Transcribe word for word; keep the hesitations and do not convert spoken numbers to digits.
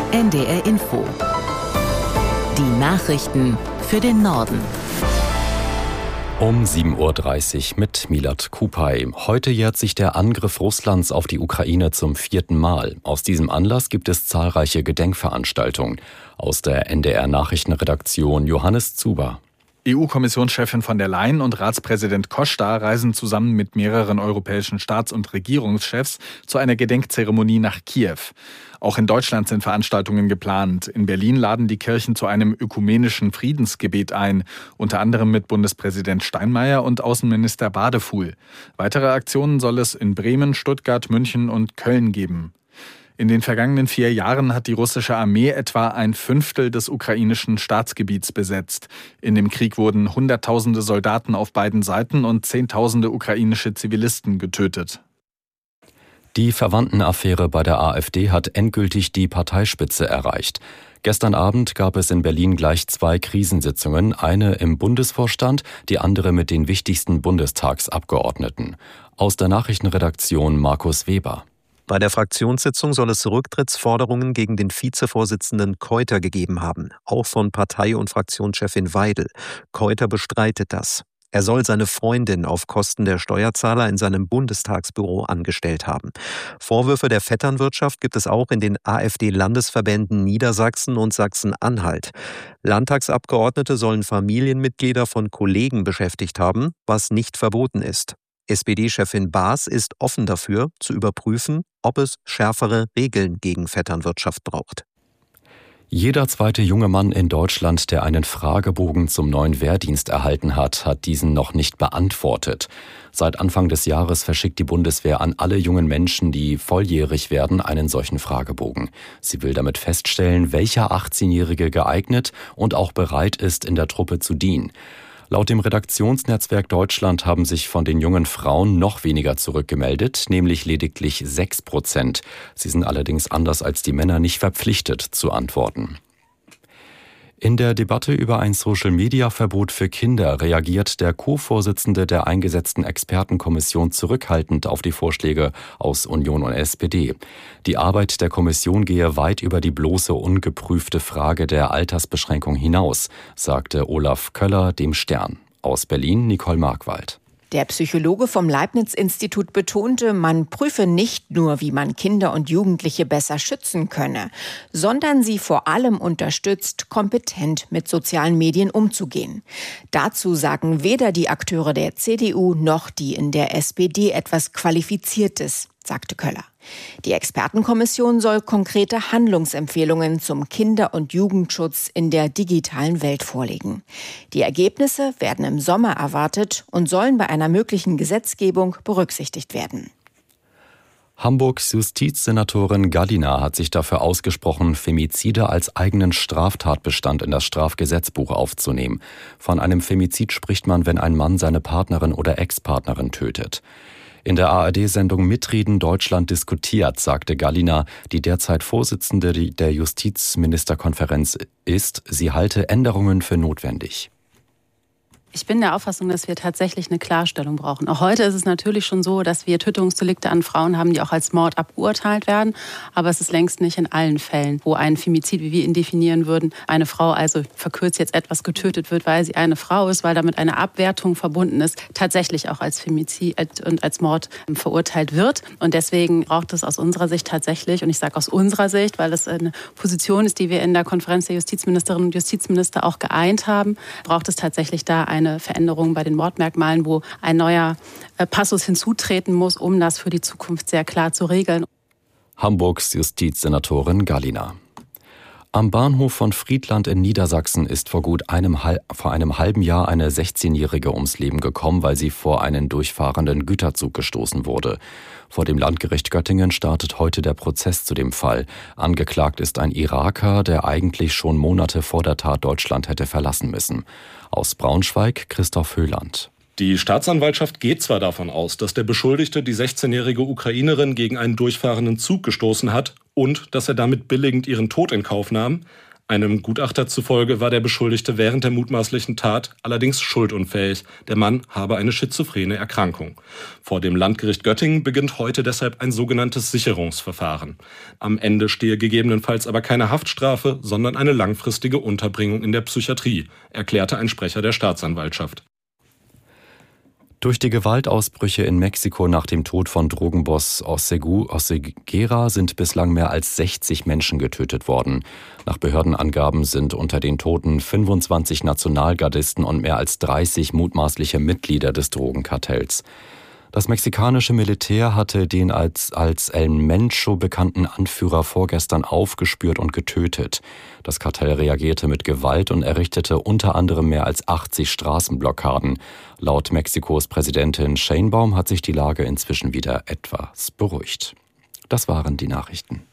N D R Info. Die Nachrichten für den Norden. Um sieben Uhr dreißig mit Milad Kupay. Heute jährt sich der Angriff Russlands auf die Ukraine zum vierten Mal. Aus diesem Anlass gibt es zahlreiche Gedenkveranstaltungen. Aus der N D R-Nachrichtenredaktion Johannes Zuber. E U-Kommissionschefin von der Leyen und Ratspräsident Costa reisen zusammen mit mehreren europäischen Staats- und Regierungschefs zu einer Gedenkzeremonie nach Kiew. Auch in Deutschland sind Veranstaltungen geplant. In Berlin laden die Kirchen zu einem ökumenischen Friedensgebet ein, unter anderem mit Bundespräsident Steinmeier und Außenminister Badefuhl. Weitere Aktionen soll es in Bremen, Stuttgart, München und Köln geben. In den vergangenen vier Jahren hat die russische Armee etwa ein Fünftel des ukrainischen Staatsgebiets besetzt. In dem Krieg wurden Hunderttausende Soldaten auf beiden Seiten und Zehntausende ukrainische Zivilisten getötet. Die Verwandtenaffäre bei der AfD hat endgültig die Parteispitze erreicht. Gestern Abend gab es in Berlin gleich zwei Krisensitzungen, eine im Bundesvorstand, die andere mit den wichtigsten Bundestagsabgeordneten. Aus der Nachrichtenredaktion Markus Weber. Bei der Fraktionssitzung soll es Rücktrittsforderungen gegen den Vizevorsitzenden Keuter gegeben haben, auch von Partei- und Fraktionschefin Weidel. Keuter bestreitet das. Er soll seine Freundin auf Kosten der Steuerzahler in seinem Bundestagsbüro angestellt haben. Vorwürfe der Vetternwirtschaft gibt es auch in den AfD-Landesverbänden Niedersachsen und Sachsen-Anhalt. Landtagsabgeordnete sollen Familienmitglieder von Kollegen beschäftigt haben, was nicht verboten ist. S P D-Chefin Baas ist offen dafür, zu überprüfen, ob es schärfere Regeln gegen Vetternwirtschaft braucht. Jeder zweite junge Mann in Deutschland, der einen Fragebogen zum neuen Wehrdienst erhalten hat, hat diesen noch nicht beantwortet. Seit Anfang des Jahres verschickt die Bundeswehr an alle jungen Menschen, die volljährig werden, einen solchen Fragebogen. Sie will damit feststellen, welcher achtzehnjährige geeignet und auch bereit ist, in der Truppe zu dienen. Laut dem Redaktionsnetzwerk Deutschland haben sich von den jungen Frauen noch weniger zurückgemeldet, nämlich lediglich sechs Prozent. Sie sind allerdings anders als die Männer nicht verpflichtet zu antworten. In der Debatte über ein Social-Media-Verbot für Kinder reagiert der Co-Vorsitzende der eingesetzten Expertenkommission zurückhaltend auf die Vorschläge aus Union und S P D. Die Arbeit der Kommission gehe weit über die bloße ungeprüfte Frage der Altersbeschränkung hinaus, sagte Olaf Köller dem Stern. Aus Berlin Nicole Markwald. Der Psychologe vom Leibniz-Institut betonte, man prüfe nicht nur, wie man Kinder und Jugendliche besser schützen könne, sondern sie vor allem unterstützt, kompetent mit sozialen Medien umzugehen. Dazu sagen weder die Akteure der C D U noch die in der S P D etwas Qualifiziertes, sagte Köller. Die Expertenkommission soll konkrete Handlungsempfehlungen zum Kinder- und Jugendschutz in der digitalen Welt vorlegen. Die Ergebnisse werden im Sommer erwartet und sollen bei einer möglichen Gesetzgebung berücksichtigt werden. Hamburgs Justizsenatorin Gallina hat sich dafür ausgesprochen, Femizide als eigenen Straftatbestand in das Strafgesetzbuch aufzunehmen. Von einem Femizid spricht man, wenn ein Mann seine Partnerin oder Ex-Partnerin tötet. In der A R D-Sendung Mitreden Deutschland diskutiert, sagte Gallina, die derzeit Vorsitzende der Justizministerkonferenz ist, sie halte Änderungen für notwendig. Ich bin der Auffassung, dass wir tatsächlich eine Klarstellung brauchen. Auch heute ist es natürlich schon so, dass wir Tötungsdelikte an Frauen haben, die auch als Mord abgeurteilt werden. Aber es ist längst nicht in allen Fällen, wo ein Femizid, wie wir ihn definieren würden, eine Frau also verkürzt jetzt etwas getötet wird, weil sie eine Frau ist, weil damit eine Abwertung verbunden ist, tatsächlich auch als Femizid und als Mord verurteilt wird. Und deswegen braucht es aus unserer Sicht tatsächlich, und ich sage aus unserer Sicht, weil es eine Position ist, die wir in der Konferenz der Justizministerinnen und Justizminister auch geeint haben, braucht es tatsächlich da ein eine Veränderung bei den Mordmerkmalen, wo ein neuer Passus hinzutreten muss, um das für die Zukunft sehr klar zu regeln. Hamburgs Justizsenatorin Gallina. Am Bahnhof von Friedland in Niedersachsen ist vor gut einem, vor einem halben Jahr eine sechzehnjährige ums Leben gekommen, weil sie vor einen durchfahrenden Güterzug gestoßen wurde. Vor dem Landgericht Göttingen startet heute der Prozess zu dem Fall. Angeklagt ist ein Iraker, der eigentlich schon Monate vor der Tat Deutschland hätte verlassen müssen. Aus Braunschweig Christoph Höhland. Die Staatsanwaltschaft geht zwar davon aus, dass der Beschuldigte die sechzehnjährige Ukrainerin gegen einen durchfahrenden Zug gestoßen hat und dass er damit billigend ihren Tod in Kauf nahm, Einem Gutachter zufolge war der Beschuldigte während der mutmaßlichen Tat allerdings schuldunfähig. Der Mann habe eine schizophrene Erkrankung. Vor dem Landgericht Göttingen beginnt heute deshalb ein sogenanntes Sicherungsverfahren. Am Ende stehe gegebenenfalls aber keine Haftstrafe, sondern eine langfristige Unterbringung in der Psychiatrie, erklärte ein Sprecher der Staatsanwaltschaft. Durch die Gewaltausbrüche in Mexiko nach dem Tod von Drogenboss Oseguera sind bislang mehr als sechzig Menschen getötet worden. Nach Behördenangaben sind unter den Toten fünfundzwanzig Nationalgardisten und mehr als dreißig mutmaßliche Mitglieder des Drogenkartells. Das mexikanische Militär hatte den als, als El Mencho bekannten Anführer vorgestern aufgespürt und getötet. Das Kartell reagierte mit Gewalt und errichtete unter anderem mehr als achtzig Straßenblockaden. Laut Mexikos Präsidentin Sheinbaum hat sich die Lage inzwischen wieder etwas beruhigt. Das waren die Nachrichten.